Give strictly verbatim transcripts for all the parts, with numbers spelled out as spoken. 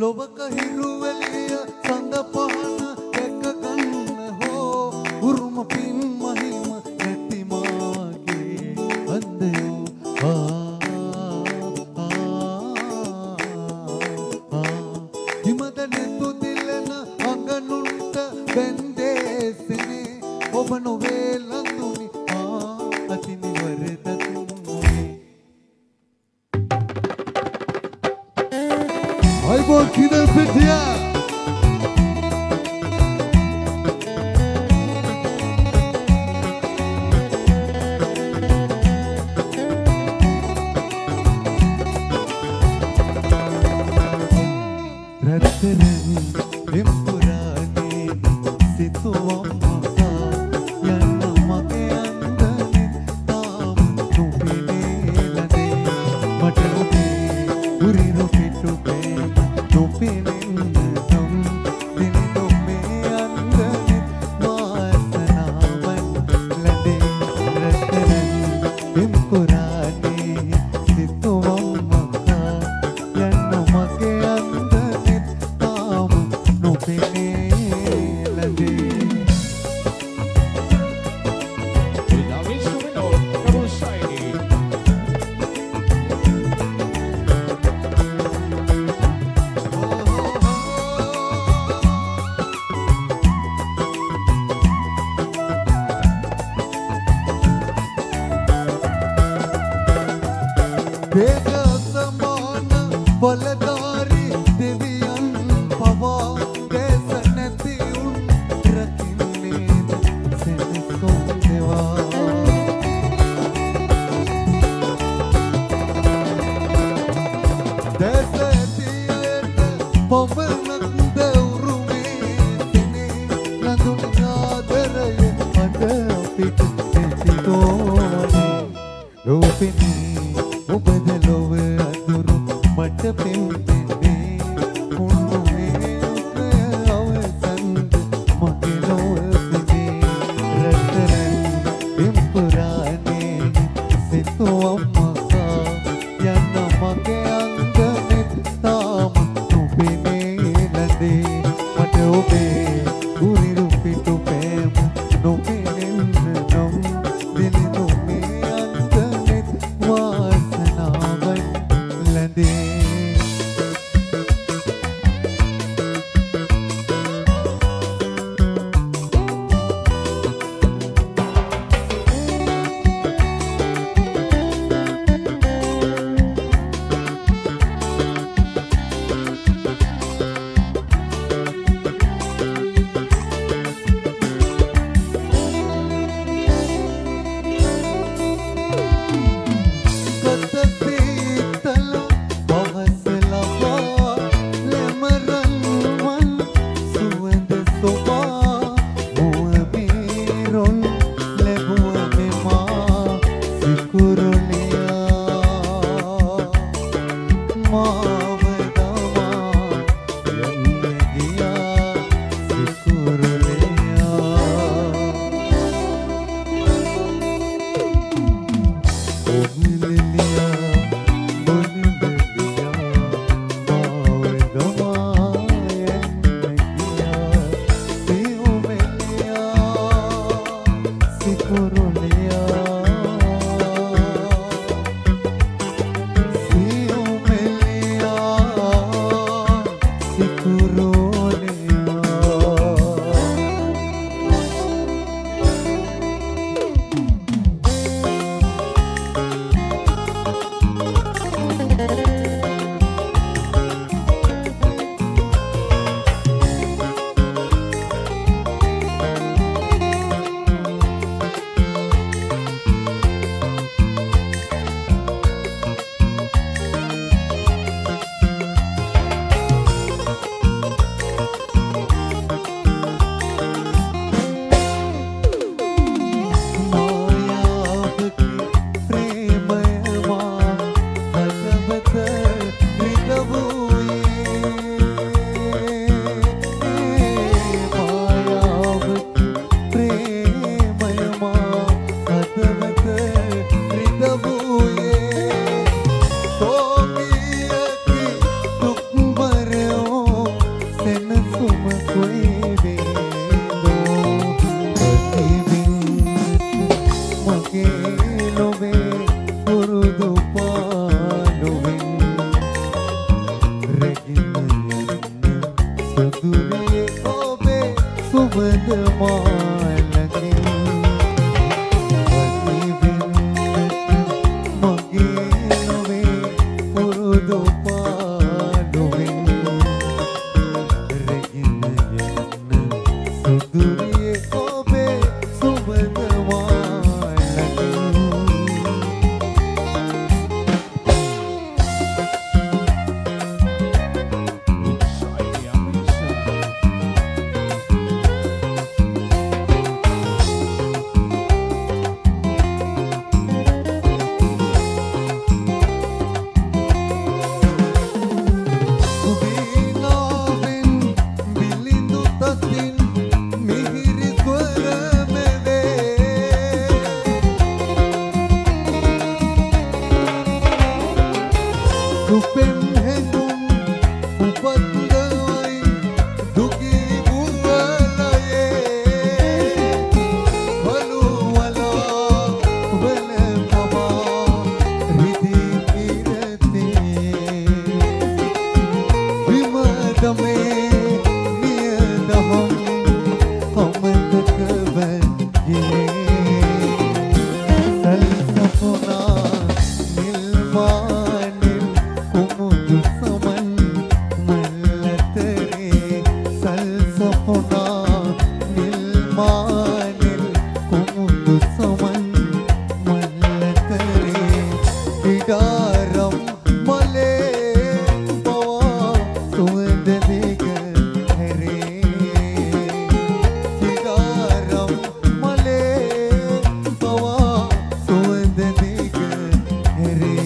ලොවක හිරුවලිය සඳ පහන දැක ගන්න හෝ උරුම පින් මහිම නැති මාගේ අන්දයෝ ආ ආ හිමද නෙතු දිලන අඟනුන්ට බැන්දේසිනේ ඔබ නොවේ ලඳුනි ආ අතිනි වරදතුනේ අයිබෝල් කිදල් පිටියා බලධාරි දෙවියන් පවා දේශ නැති උන් රකින්නේද සෙනසුන් දෙවා දේශ ඇතියට පවනක් දවුරුමේ සිනේ ලඳුන් ආදරය අද අපිට ඇතිතෝනේ ලෝපෙනේ ඔබද ලොව අදුරු මට පෙම්පෙන්නේ උන්නුනේ උපය අවසන්ද මගේ ලොවපෙනේ රටරන් එම්පුරානේ සිතුවම් මසා යන්න මගේ අංගනෙත් තාම නොපෙනේ ලදේ මට ඔබේ උරිරු පිටු පෑම නොපෙනෙන්න නම් දිලිනු මේ අංගනෙත් වාසනාවන් ලදේ දුපෙන් හැඟුම් උපද්දවයි දුකී බුවලයේ වලුවලා වල මමා රිදී පිරතේ විමදමේ නියදහම් අමතක වන්නේ සල්සපුනා නිල්මානිල් කුමුදු සමන් මල්ලතරේ සල්සපුනා නිල්මානිල් කුමුදු සමන් මල්ලතරේ ඉඩාරම් මලේ පවා සුවඳ දිග හැරේ ඉඩාරම් මලේ පවා සුවඳ දිග හැරේ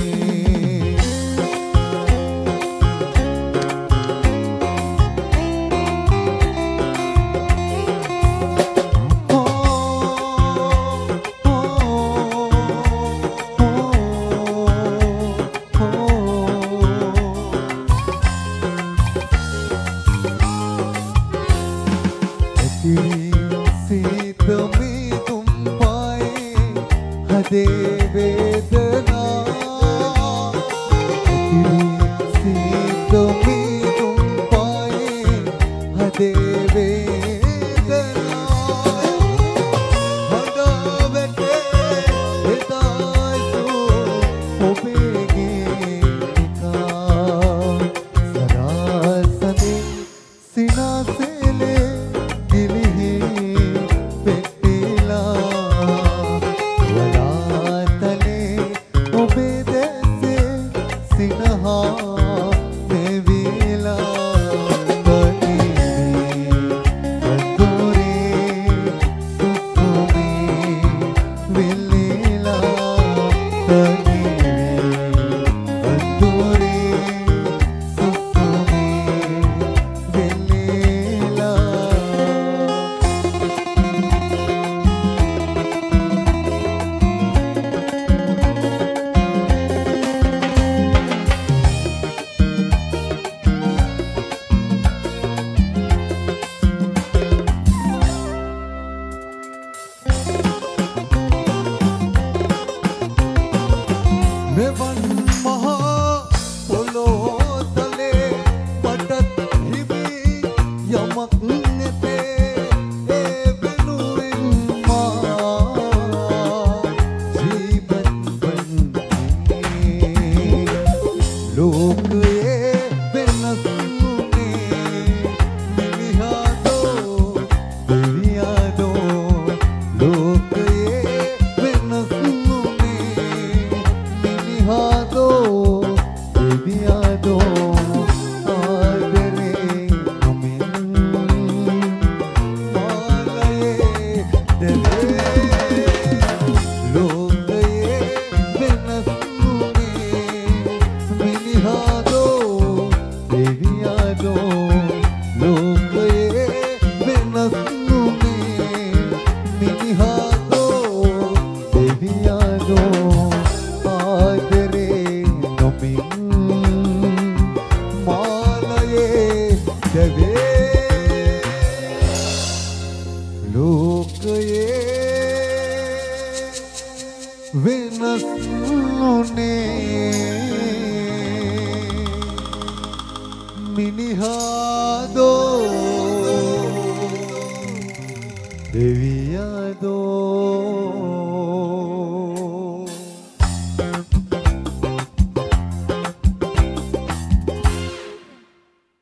හදේ වේදනා සිත මිදුම් පායේ හදේ වේදනා හඳ වැටේ එදාසු ඔබේගේ නිකා සරාසනේ සිනාසෙලේ ගිලිහි පෙට්ටිලා මෙවන් මහා පොළොතලේ පටත් හිමි යමක් නැතේ ඒ වෙනුවෙන් මා ජීවත් වන්නේ ලෝකයේ වෙනස් වුනේ මිනිහාදෝ දෙවියාදෝ ලෝකයේ වෙනස් Hado, baby hado, aadare namin, malaye deve, lokaye venas nune, mini hado, baby hado, lokaye venas nune, mini hado, baby hado. Venus Lune Minihado Deviado